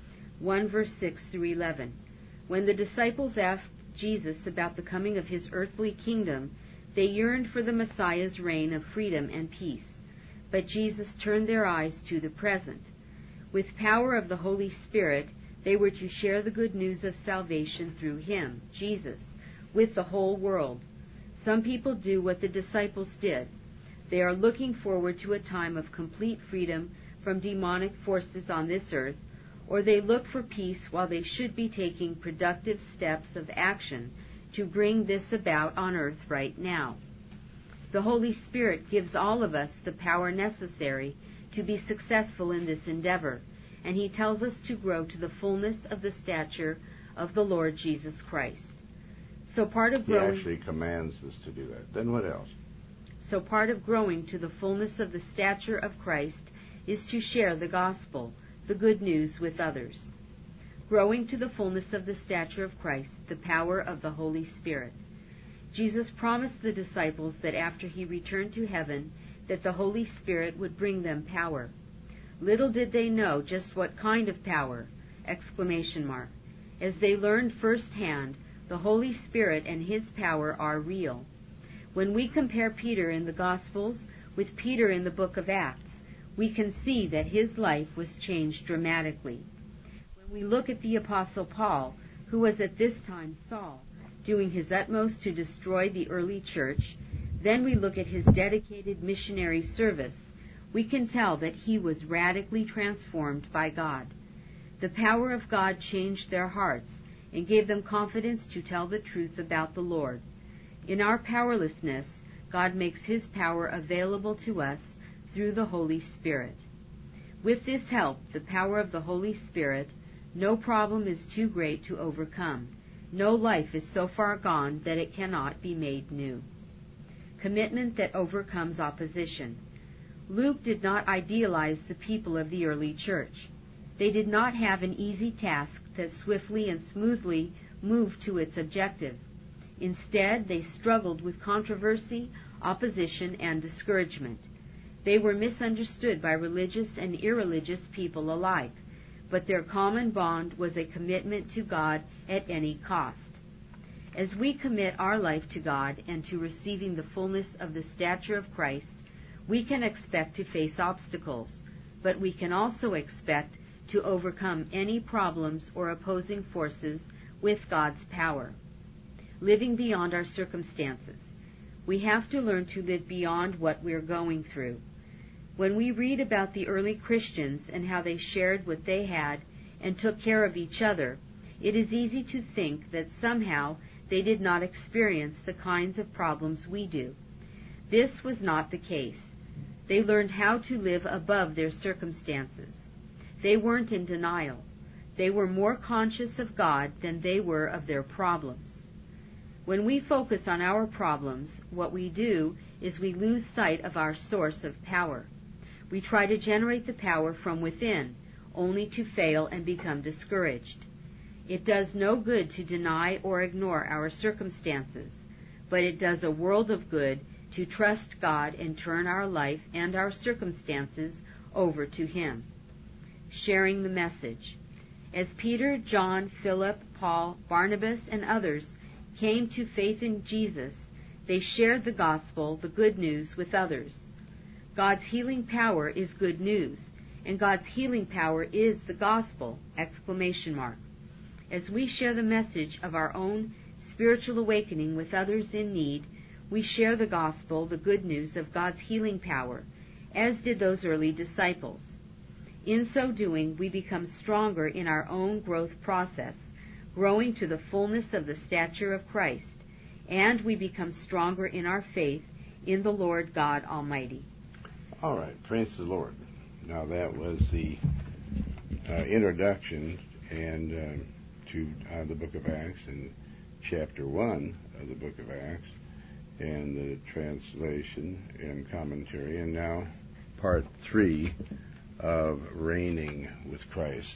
1 verse 6 through 11. When the disciples asked Jesus about the coming of his earthly kingdom, they yearned for the Messiah's reign of freedom and peace. But Jesus turned their eyes to the present. With power of the Holy Spirit, they were to share the good news of salvation through him, Jesus, with the whole world. Some people do what the disciples did. They are looking forward to a time of complete freedom from demonic forces on this earth, or they look for peace while they should be taking productive steps of action to bring this about on earth right now. The Holy Spirit gives all of us the power necessary to be successful in this endeavor, and he tells us to grow to the fullness of the stature of the Lord Jesus Christ. So part of growing... He actually commands us to do that. Then what else? So part of growing to the fullness of the stature of Christ is to share the gospel, the good news, with others. Growing to the fullness of the stature of Christ, the power of the Holy Spirit. Jesus promised the disciples that after he returned to heaven, that the Holy Spirit would bring them power. Little did they know just what kind of power! ! As they learned firsthand, the Holy Spirit and his power are real. When we compare Peter in the Gospels with Peter in the book of Acts, we can see that his life was changed dramatically. When we look at the Apostle Paul, who was at this time Saul, doing his utmost to destroy the early church, then we look at his dedicated missionary service, we can tell that he was radically transformed by God. The power of God changed their hearts and gave them confidence to tell the truth about the Lord. In our powerlessness, God makes his power available to us through the Holy Spirit. With this help, the power of the Holy Spirit, no problem is too great to overcome. No life is so far gone that it cannot be made new. Commitment that overcomes opposition. Luke did not idealize the people of the early church. They did not have an easy task that swiftly and smoothly moved to its objective. Instead, they struggled with controversy, opposition, and discouragement. They were misunderstood by religious and irreligious people alike, but their common bond was a commitment to God at any cost. As we commit our life to God and to receiving the fullness of the stature of Christ, we can expect to face obstacles, but we can also expect to overcome any problems or opposing forces with God's power. Living beyond our circumstances. We have to learn to live beyond what we're going through. When we read about the early Christians and how they shared what they had and took care of each other, it is easy to think that somehow they did not experience the kinds of problems we do. This was not the case. They learned how to live above their circumstances. They weren't in denial. They were more conscious of God than they were of their problems. When we focus on our problems, what we do is we lose sight of our source of power. We try to generate the power from within, only to fail and become discouraged. It does no good to deny or ignore our circumstances, but it does a world of good to trust God and turn our life and our circumstances over to Him. Sharing the message. As Peter, John, Philip, Paul, Barnabas, and others came to faith in Jesus, they shared the gospel, the good news, with others. God's healing power is good news, and God's healing power is the gospel! As we share the message of our own spiritual awakening with others in need, we share the gospel, the good news of God's healing power, as did those early disciples. In so doing, we become stronger in our own growth process, growing to the fullness of the stature of Christ, and we become stronger in our faith in the Lord God Almighty. All right, praise the Lord. Now that was the introduction and to the book of Acts and chapter 1 of the book of Acts and the translation and commentary, and now part 3 of reigning with Christ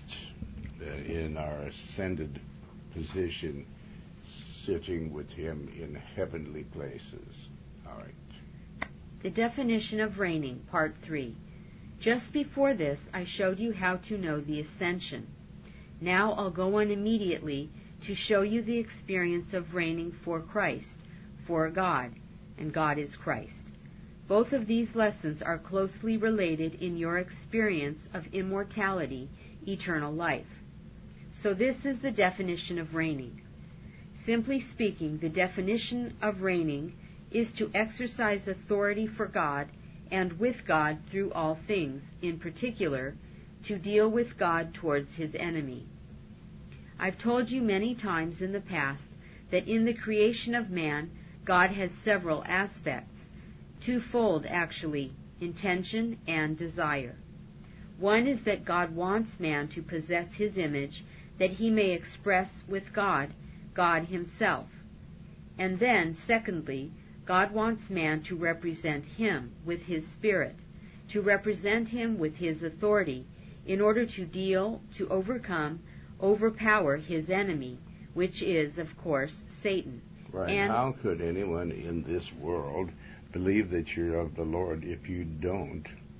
in our ascended position, sitting with Him in heavenly places. All right. The definition of reigning, part 3. Just before this, I showed you how to know the ascension. Now I'll go on immediately to show you the experience of reigning for Christ, for God, and God is Christ. Both of these lessons are closely related in your experience of immortality, eternal life. So this is the definition of reigning. Simply speaking, the definition of reigning is to exercise authority for God and with God through all things, in particular, to deal with God towards His enemy. I've told you many times in the past that in the creation of man, God has several aspects, twofold actually, intention and desire. One is that God wants man to possess His image, that he may express with God, God Himself. And then, secondly, God wants man to represent Him with His Spirit, to represent Him with His authority, in order to deal, to overcome, overpower His enemy, which is, of course, Satan. Right. And how could anyone in this world believe that you're of the Lord if you don't,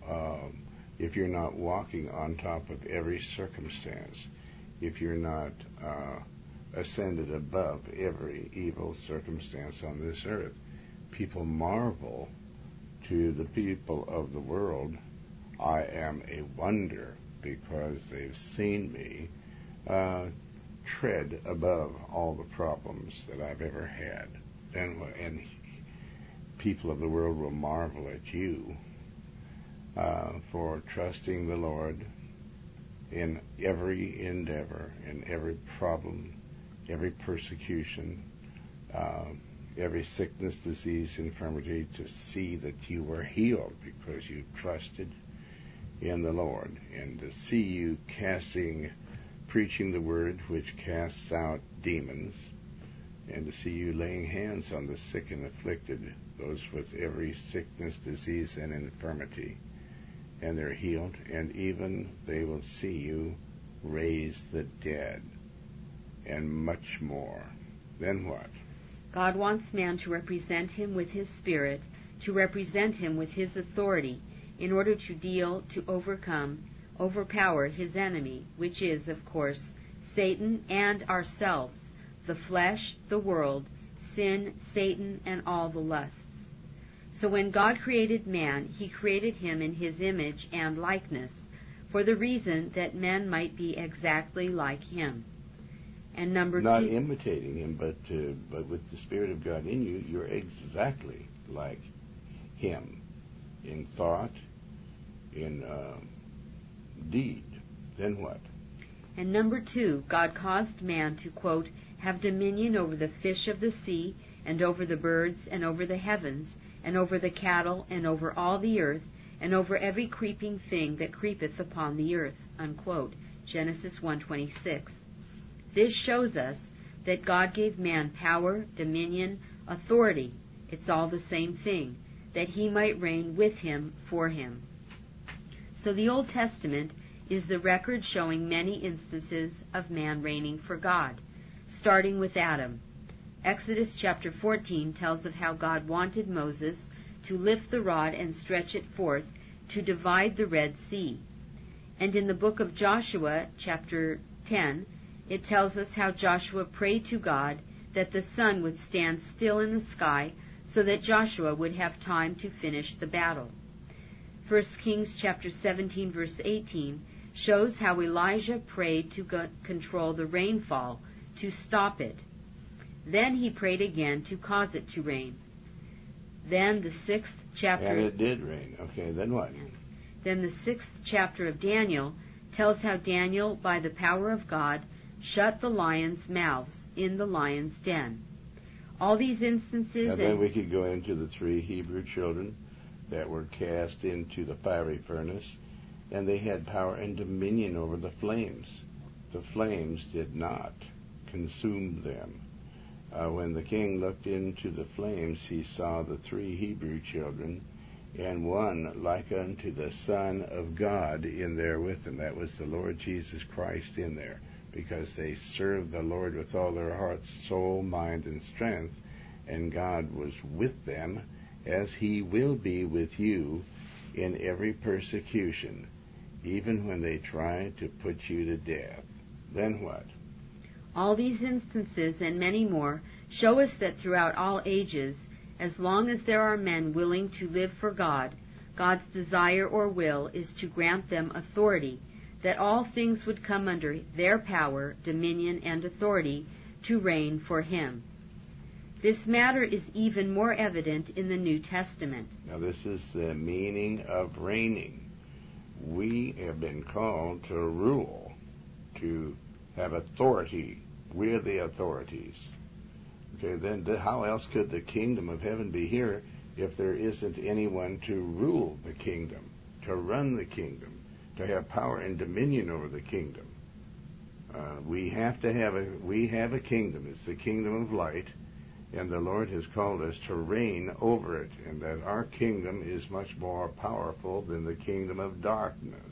if you're not walking on top of every circumstance, if you're not ascended above every evil circumstance on this earth? People marvel to the people of the world, I am a wonder, because they've seen me tread above all the problems that I've ever had. And people of the world will marvel at you for trusting the Lord in every endeavor, in every problem, every persecution, every sickness, disease, infirmity, to see that you were healed because you trusted in the Lord, and to see you preaching the word which casts out demons, and to see you laying hands on the sick and afflicted, those with every sickness, disease, and infirmity, and they're healed, and even they will see you raise the dead, and much more. Then what? God wants man to represent Him with His Spirit, to represent Him with His authority, in order to deal, to overcome, overpower His enemy, which is, of course, Satan and ourselves, the flesh, the world, sin, Satan, and all the lusts. So when God created man, He created him in His image and likeness, for the reason that men might be exactly like Him. And number not two, imitating Him, but with the Spirit of God in you, you're exactly like Him in thought, in deed. Then what? And number 2, God caused man to, quote, have dominion over the fish of the sea, and over the birds, and over the heavens, and over the cattle, and over all the earth, and over every creeping thing that creepeth upon the earth, unquote. Genesis 1:26. This shows us that God gave man power, dominion, authority. It's all the same thing, that he might reign with him, for him. So the Old Testament is the record showing many instances of man reigning for God, starting with Adam. Exodus chapter 14 tells of how God wanted Moses to lift the rod and stretch it forth to divide the Red Sea. And in the book of Joshua chapter 10, it tells us how Joshua prayed to God that the sun would stand still in the sky so that Joshua would have time to finish the battle. 1 Kings chapter 17 verse 18 shows how Elijah prayed to control the rainfall, to stop it. Then he prayed again to cause it to rain. Then the 6th chapter... And it did rain. Okay, then what? Then the 6th chapter of Daniel tells how Daniel, by the power of God, shut the lions' mouths in the lion's den. All these instances... And then we could go into the 3 Hebrew children that were cast into the fiery furnace, and they had power and dominion over the flames. The flames did not consume them. When the king looked into the flames, he saw the 3 Hebrew children, and one like unto the Son of God in there with them. That was the Lord Jesus Christ in there, because they served the Lord with all their heart, soul, mind, and strength, and God was with them, as he will be with you in every persecution, even when they try to put you to death. Then what? All these instances and many more show us that throughout all ages, as long as there are men willing to live for God, God's desire or will is to grant them authority, that all things would come under their power, dominion, and authority to reign for him. This matter is even more evident in the New Testament. Now this is the meaning of reigning. We have been called to rule, to have authority. We're the authorities. Okay, then how else could the kingdom of heaven be here if there isn't anyone to rule the kingdom, to run the kingdom, to have power and dominion over the kingdom? We have a kingdom. It's the kingdom of light, and the Lord has called us to reign over it, and that our kingdom is much more powerful than the kingdom of darkness.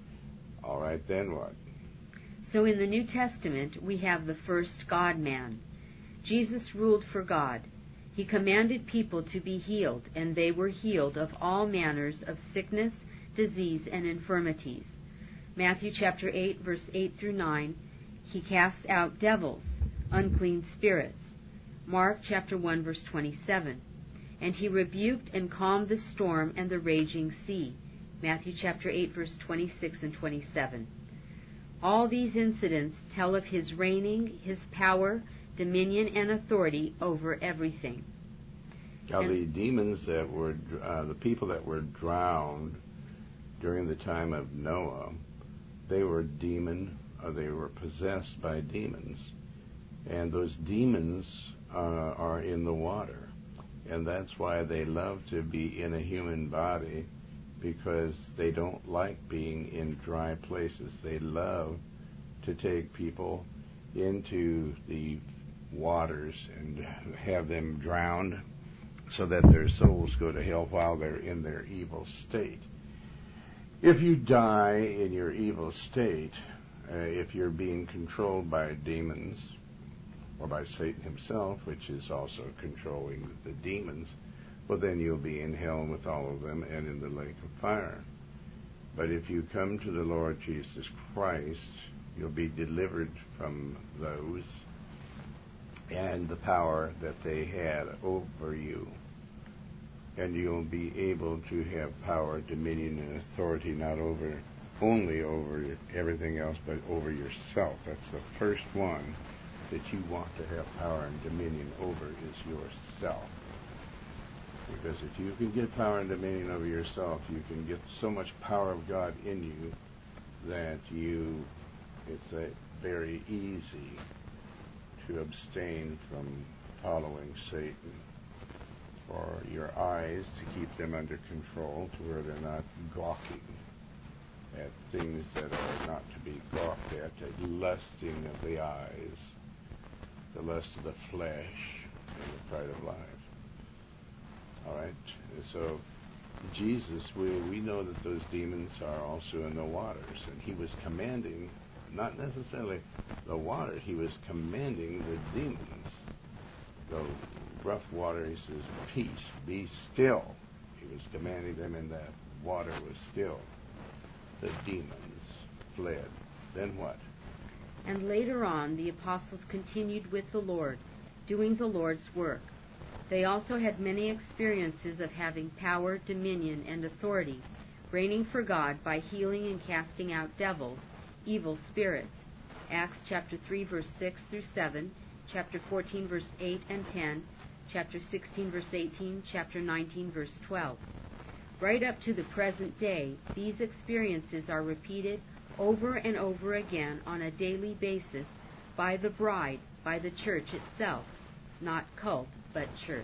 All right, then what? So in the New Testament, we have the first God-man. Jesus ruled for God. He commanded people to be healed, and they were healed of all manners of sickness, disease, and infirmities. Matthew chapter 8, verse 8 through 9, he cast out devils, unclean spirits. Mark chapter 1, verse 27, and he rebuked and calmed the storm and the raging sea. Matthew chapter 8, verse 26 and 27. All these incidents tell of his reigning, his power, dominion, and authority over everything. Now the demons that were, the people that were drowned during the time of Noah, they were they were possessed by demons. And those demons are in the water. And that's why they love to be in a human body, because they don't like being in dry places. They love to take people into the waters and have them drowned so that their souls go to hell while they're in their evil state. If you die in your evil state, if you're being controlled by demons, or by Satan himself, which is also controlling the demons, well, then you'll be in hell with all of them and in the lake of fire. But if you come to the Lord Jesus Christ, you'll be delivered from those and the power that they had over you. And you'll be able to have power, dominion, and authority not only over everything else, but over yourself. That's the first one that you want to have power and dominion over, is yourself. Because if you can get power and dominion over yourself, you can get so much power of God in you that it's very easy to abstain from following Satan, or your eyes to keep them under control to where they're not gawking at things that are not to be gawked at lusting of the eyes, the lust of the flesh, and the pride of life. All right? And so Jesus, we know that those demons are also in the waters, and he was commanding, not necessarily the water, he was commanding the demons. The rough water, he says, peace, be still. He was commanding them, and that water was still. The demons fled. Then what? And later on, the apostles continued with the Lord, doing the Lord's work. They also had many experiences of having power, dominion, and authority, reigning for God by healing and casting out devils, evil spirits. Acts chapter 3, verse 6 through 7, chapter 14, verse 8 and 10, chapter 16, verse 18, chapter 19, verse 12. Right up to the present day, these experiences are repeated over and over again on a daily basis by the bride, by the church itself, not cult, but church.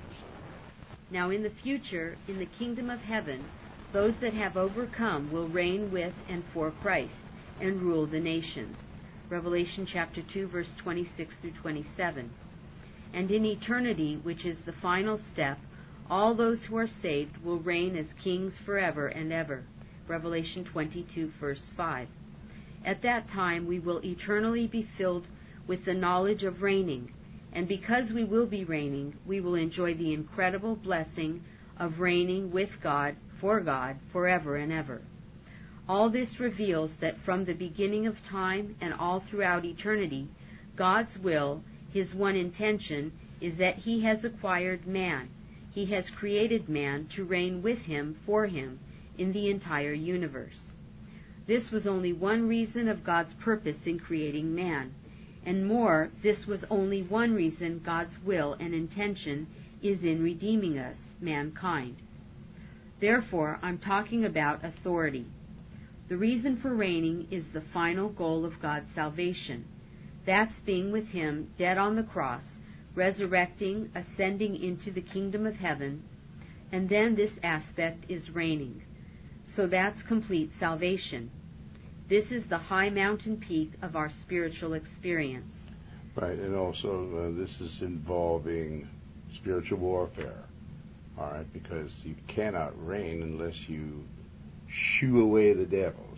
Now in the future, in the kingdom of heaven, those that have overcome will reign with and for Christ and rule the nations. Revelation chapter 2, verse 26 through 27. And in eternity, which is the final step, all those who are saved will reign as kings forever and ever. Revelation 22, verse 5. At that time we will eternally be filled with the knowledge of reigning, and because we will be reigning, we will enjoy the incredible blessing of reigning with God, forever and ever. All this reveals that from the beginning of time and all throughout eternity, God's will, his one intention, is that he has acquired man. He has created man to reign with him, for him, in the entire universe. This was only one reason of God's purpose in creating man. And more, this was only one reason God's will and intention is in redeeming us, mankind. Therefore, I'm talking about authority. The reason for reigning is the final goal of God's salvation. That's being with him, dead on the cross, resurrecting, ascending into the kingdom of heaven, and then this aspect is reigning. So that's complete salvation. This is the high mountain peak of our spiritual experience. Right, and also this is involving spiritual warfare, all right, because you cannot reign unless you shoo away the devils.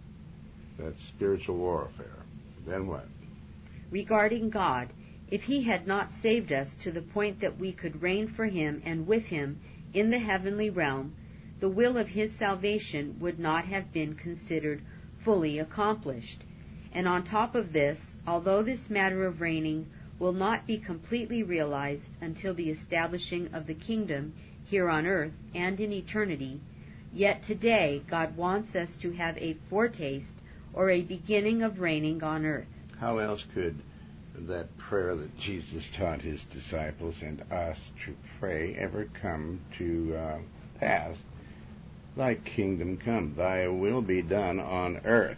That's spiritual warfare. Then what? Regarding God, if he had not saved us to the point that we could reign for him and with him in the heavenly realm, the will of his salvation would not have been considered fully accomplished. And on top of this, although this matter of reigning will not be completely realized until the establishing of the kingdom here on earth and in eternity, yet today God wants us to have a foretaste or a beginning of reigning on earth. How else could that prayer that Jesus taught his disciples and us to pray ever come to pass? Thy kingdom come, thy will be done on earth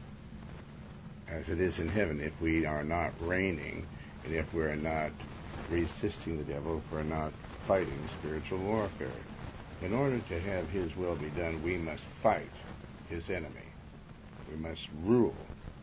as it is in heaven. If we are not reigning, and if we're not resisting the devil, if we're not fighting spiritual warfare, in order to have his will be done, we must fight his enemy. We must rule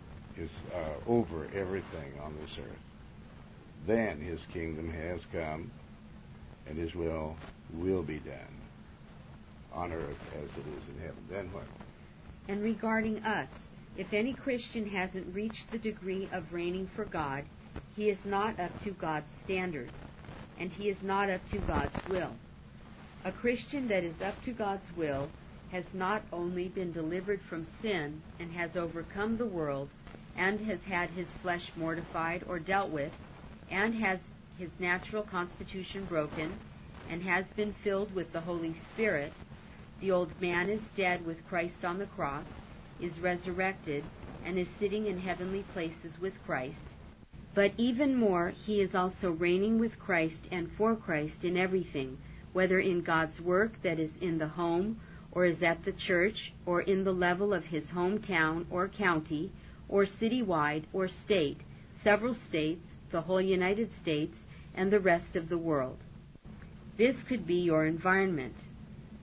over everything on this earth. Then his kingdom has come, and his will be done on earth as it is in heaven. Then what? And regarding us, if any Christian hasn't reached the degree of reigning for God, he is not up to God's standards, and he is not up to God's will. A Christian that is up to God's will has not only been delivered from sin and has overcome the world and has had his flesh mortified or dealt with and has his natural constitution broken and has been filled with the Holy Spirit. The old man is dead with Christ on the cross, is resurrected, and is sitting in heavenly places with Christ. But even more, he is also reigning with Christ and for Christ in everything, whether in God's work that is in the home, or is at the church, or in the level of his hometown or county, or citywide or state, several states, the whole United States, and the rest of the world. This could be your environment.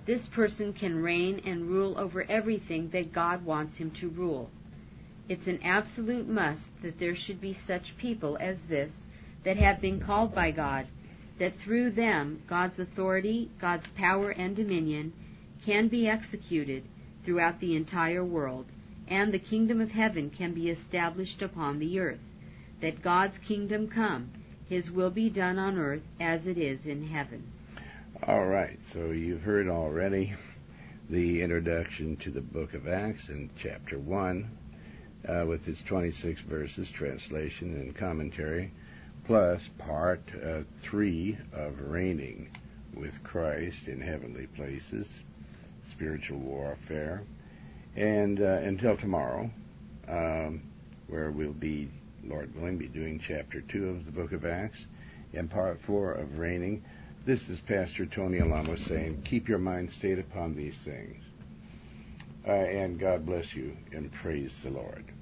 This person can reign and rule over everything that God wants him to rule. It's an absolute must that there should be such people as this that have been called by God, that through them God's authority, God's power and dominion can be executed throughout the entire world, and the kingdom of heaven can be established upon the earth. That God's kingdom come, His will be done on earth as it is in heaven. All right, so you've heard already the introduction to the book of Acts in chapter 1 with its 26 verses, translation and commentary, plus part 3 of reigning with Christ in heavenly places, spiritual warfare, and until tomorrow, where we'll be, Lord willing, be doing chapter 2 of the book of Acts and part 4 of reigning. This is Pastor Tony Alamo saying, keep your mind stayed upon these things. And God bless you, and praise the Lord.